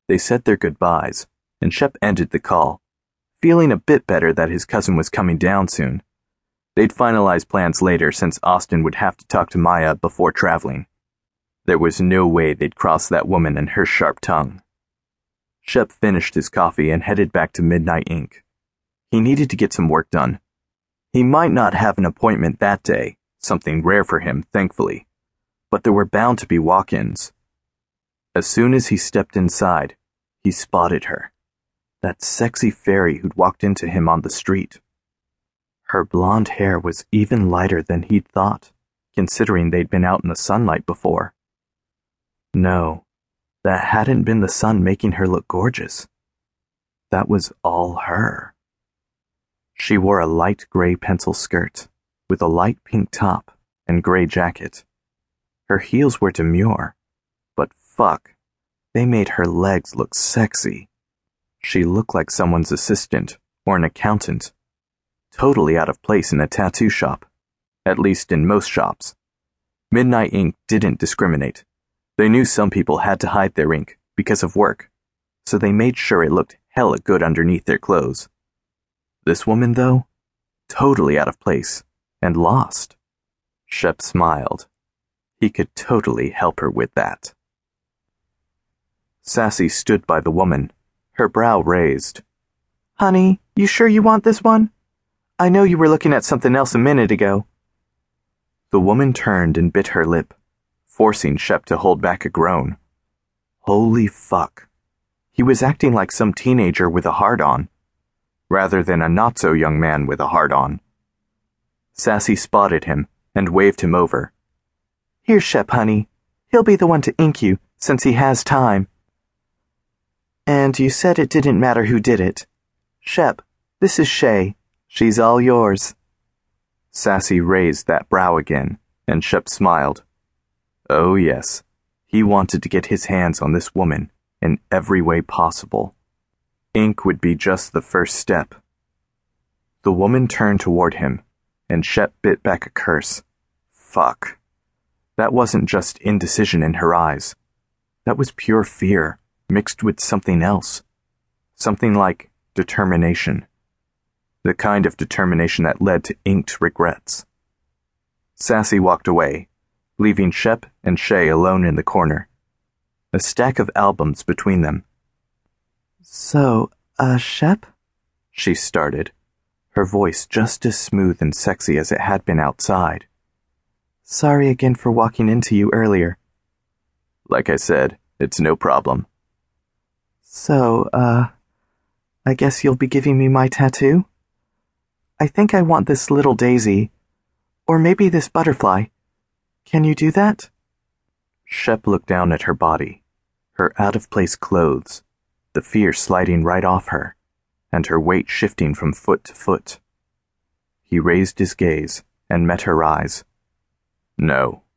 They said their goodbyes, and Shep ended the call, feeling a bit better that his cousin was coming down soon. They'd finalize plans later since Austin would have to talk to Maya before traveling. There was no way they'd cross that woman and her sharp tongue. Shep finished his coffee and headed back to Midnight Ink. He needed to get some work done. He might not have an appointment that day, something rare for him, thankfully, but there were bound to be walk-ins. As soon as he stepped inside, he spotted her, that sexy fairy who'd walked into him on the street. Her blonde hair was even lighter than he'd thought, considering they'd been out in the sunlight before. No, that hadn't been the sun making her look gorgeous. That was all her. She wore a light gray pencil skirt, with a light pink top and gray jacket. Her heels were demure, but fuck, they made her legs look sexy. She looked like someone's assistant or an accountant. Totally out of place in a tattoo shop, at least in most shops. Midnight Ink didn't discriminate. They knew some people had to hide their ink because of work, so they made sure it looked hella good underneath their clothes. This woman, though, totally out of place and lost. Shep smiled. He could totally help her with that. Sassy stood by the woman, her brow raised. "Honey, you sure you want this one? I know you were looking at something else a minute ago." The woman turned and bit her lip, forcing Shep to hold back a groan. Holy fuck. He was acting like some teenager with a hard-on, rather than a not-so-young man with a hard-on. Sassy spotted him and waved him over. "Here's Shep, honey. He'll be the one to ink you, since he has time." "And you said it didn't matter who did it. Shep, this is Shay. She's all yours." Sassy raised that brow again, and Shep smiled. Oh yes, he wanted to get his hands on this woman in every way possible. Ink would be just the first step. The woman turned toward him, and Shep bit back a curse. Fuck. That wasn't just indecision in her eyes. That was pure fear, mixed with something else. Something like determination. The kind of determination that led to inked regrets. Sassy walked away, leaving Shep and Shay alone in the corner, a stack of albums between them. "So, Shep?" she started, her voice just as smooth and sexy as it had been outside. "Sorry again for walking into you earlier." "Like I said, it's no problem." "So, I guess you'll be giving me my tattoo? I think I want this little daisy, or maybe this butterfly. Can you do that?" Shep looked down at her body, her out-of-place clothes, the fear sliding right off her, and her weight shifting from foot to foot. He raised his gaze and met her eyes. "No."